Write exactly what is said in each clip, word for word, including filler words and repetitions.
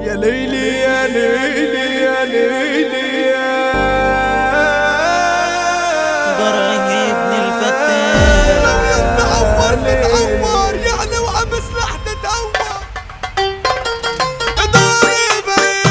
يا ليلي يا ليلي يا ليلي يا برهي ابن الفتاح. لو يتعور تتعور يعني وعبس لح تتعور. ضارب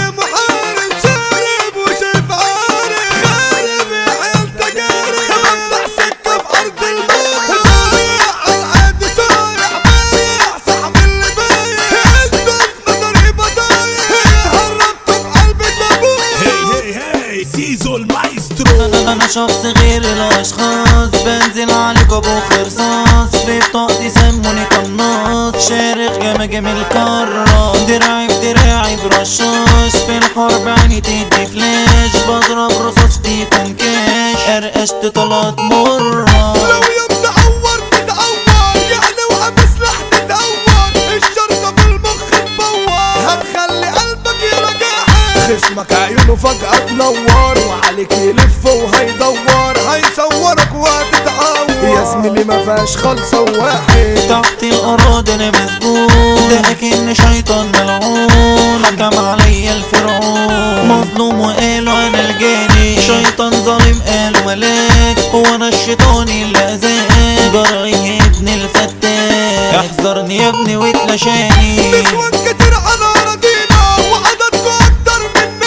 محارب شارب وشايف عارف خارب يا عيال تجارب بفتح سكة في أرض الموت. ضايع عالعاد سايح بايع صاحب اللي بايع انت في نظري بضايع اتهربت في قلبي تابوت. هي هي هي زيزو المايسترو. انا شخص غير الاشخاص بنزل عليك ابو خرصاص في بطاقتي سموني قناص شارخ جمجم الكرة دراعي بدراعي برشاش في الحرب عيني تدي فلاش بضرب رصاص فيكم كاش قرقشت طلعت مرة. لو يوم تعور تتعور يعني وعبس لح تتعور. الشرطة في المخ تبور هتخلي قلبك يرجعها. خصمك عيونه فجأة تنور وعليك يلف وهيدور هيصورك وهتتعور. يا زميلي ما فيهاش خالصة واحد تحت الأراضي أنا مسجون ده أكن شيطان ملعون حكم عليا الفرعون مظلوم وقالوا أنا الجاني شيطان ظالم قالوا ملاك هو أنا الشيطان اللي أذاك جرعي ابن الفتاح احذرني يا ابني واتلاشاني. نسوان كتير على أراضينا وعددكوا أكتر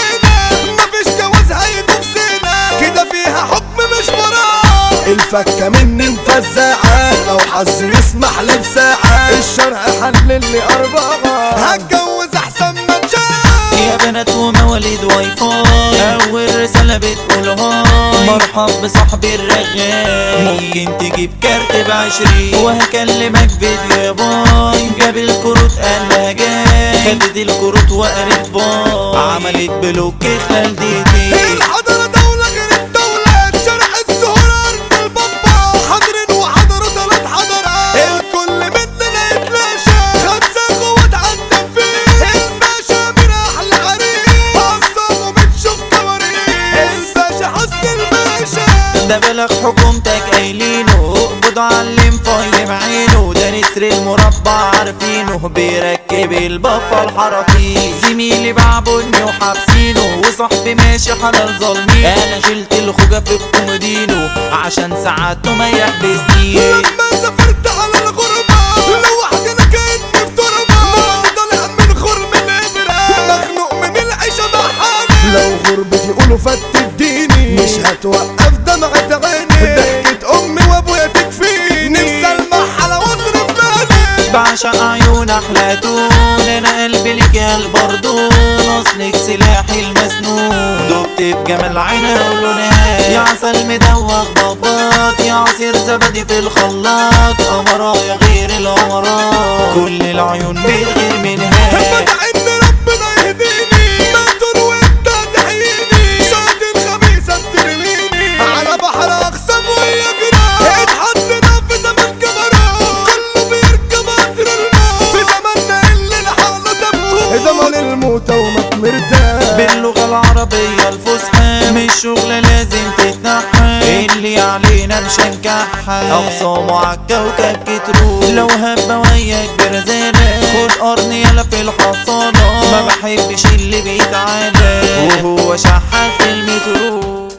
مننا مفيش جواز هيتوفسنا كده فيها حكم مش وراه. الفكة مني مفزعة لو حظي يسمح لي بساعة الشرع حلل لي أربعة هتجوز أحسن ما تشاف. يا بنات ومواليد واي فاي أول رسالة بتقول هاي مرحب بصاحبي الرغاي ممكن تجيب كارت بعشرين وهكلمك فيديو يا باي جاب الكروت قال لها جاي خدت الكروت وقالت باي عملت بلوك خلال دقيقتين. الحضارة دولة غير الدولة شرع السهولة أرض البابا حاضرين وحضروا تلات حضارات الكل مننا يتلاشى خمسة قوات عالتنفيذ الباشا من أحلى عريس أقسام وبتشوف كواريس الباشا حسن الباشا. ده بلغ حكومتك قايلينه اقبض على اللي مفايم عينه ده نسر المربع عارفينه بيركب البفة الحرفي زميلي بعبني وحابسينه وصاحبي ماشي حلال ظالمين انا شلت الخوجة في الكومودينو عشان ساعاته ما يحبسنيش. لما سافرت على الغربة لوحدي أنا كأني في تربة مغزي طالع من خرم الإبرة مخنوق من العيشة مع حالي. لو غربتي يقولوا فت الديني مش هتوقف دمعة عيني ضحكة أمي وأبويا تكفيني نفسي ألمح على واصرف بالي. بعشق عيون احلاتون انا قلبي ليك يا البردون اصلك سلاحي المسنون دبت في جمال عينها ولونها يا عسل مدوخ بابات يا عصير زبدي في الخلاط قمرايا غير القمرات كل العيون بتغير منها. بدعي إن ربنا يهديني ما تروي أنت تحييني شاطر خبيثة بترميني على بحر أقسم وهي جنان اتحطنا في زمن كبرات كله بيركب قطر الموت في زماننا اللي لحقنا تموت ضمان الموت ومات مرتاح. باللغة العربية الفصحى مش شغلة لازم تتنحى اللي علينا مش هنكحى أقسامه عالكوكب كترو لو هبة وياك برزانة خد قرن يلا في الحصانة ما بحبش اللي بيتعانى وهو شحات في المترو.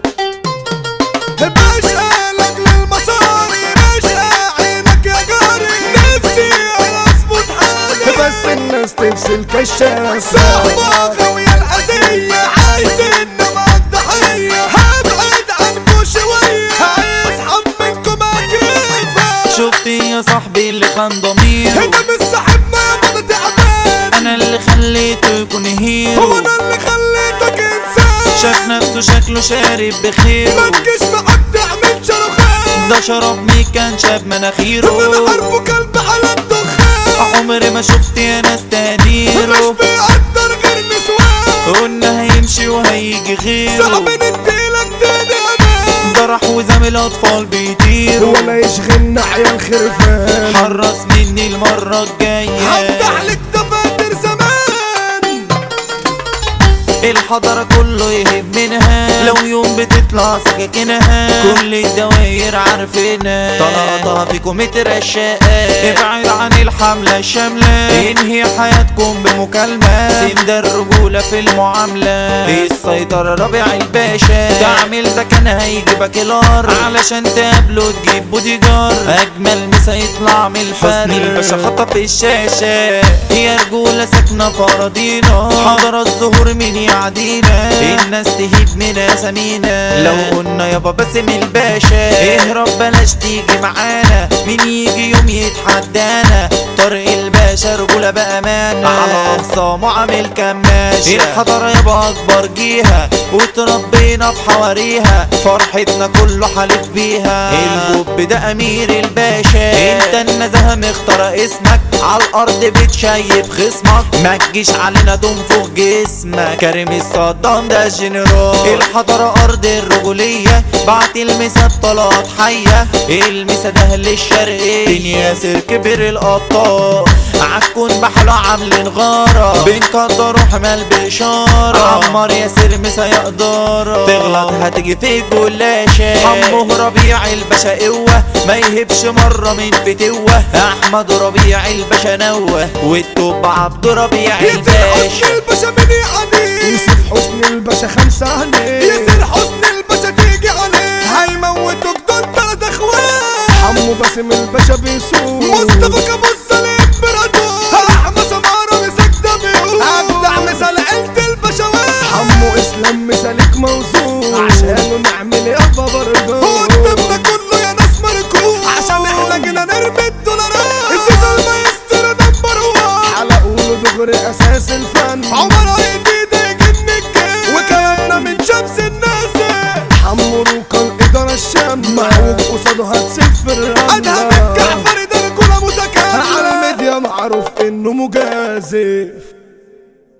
باشا لاجل المصاري راشقة عينك يا جاري نفسي انا اظبط حالي بس الناس تفصل كشاف صعبة غاوية الأذية عايزين مع الضحية هبعد عنكوا شوية هيسحب منكم أكيفة. شفتي يا صاحبي اللي خان ضميره انت مش صاحبنا يا بابا تعبان أنا اللي خليته يكون هو هيرو انا اللي خليتك انسان شاف نفسه شكله شارب بخيره ما تجيش معاك تعمل شروخان ده شرب مي كان شاب مناخيره وانا عارفه كلب على الدخان عمري ما شفت يا ناس تقديره مش بيقدر غير نسوان قلنا هيمشي وهيجي غيره صعب نديلك تاني امان ده راح وزامل اطفال بيطيروا ولا يشغلنا عيال خرفان حرص مني المرة الجاية هفتح لك دفاتر زمان الحضارة كله يهب منها لو يوم بتطلع سكاكينها كل الدواير عارفينها طلقتها فيكم مترشقة ابعد عن الحضارة الحملة الشاملة انهي حياتكم بمكالمة سند الرجولة في المعاملة السيطرة ربيع الباشا تعمل ده كان هيجيبك الار علشان تقابله تجيب بودي جار اجمل مسا يطلع من الفرق حسني الباشا خطف الشاشة هي رجولة ساكنة في اراضينا حضر الظهور من يعدينا الناس تهيب من اسامينا لو قلنا يابا باسم الباشا اهرب بلاش تيجي معانا مين يجي يوم يتحدانا طارق الباشا رجولة بأمانة على أخصامه عامل كماشة الحضارة يابا أكبر جيها وتربينا في حواريها فرحتنا كله حالف بيها البوب ده أمير الباشا انت النزاهة مختار اسمك على الأرض بتشيب خصمك ما تجيش علينا تنفخ جسمك كريم الصدام ده الجنرال الحضارة أرض الرجولية بعت المسا بطلات حية المسا ده للشرقية بين ياسر كبر القطار عالكون بحلو عاملين غارة بنقدروا حمال بإشارة عمار ياسر مسا يقدر تغلط هتيجي في جلاشة حموه ربيع الباشا قوة ما يهبش مرة من فتوة أحمد ربيع الباشا نوة والتوب عبد ربيع الباشا ياسر الباشا من يعدي يوسف حسني الباشا خمسة عليه ياسر حسني الباشا تيجي عليه هيموتوك دول تلات اخوات حمو باسم الباشا بيسوق مصطفى كابوس الامبراطور احمد سمارة مسك ده بيقول ابدع مثال عيلة الباشوات حمو اسلام مثالك موزون عشانه نعمل يابا برضه قدامنا كله يا ناس مركوب عشان احنا جينا نرمي الدولارات الزيزو المايسترو نمبر وان حلقوله دغري اساس الفن عمر ايدي ده يجن الجيم وكلامنا من شمس الناس حمو روكا الاداره الشام معوج قصاده هتسف الرمله ادهم الجعفري ده رجوله متكامله على الميديا معروف انه مجازف.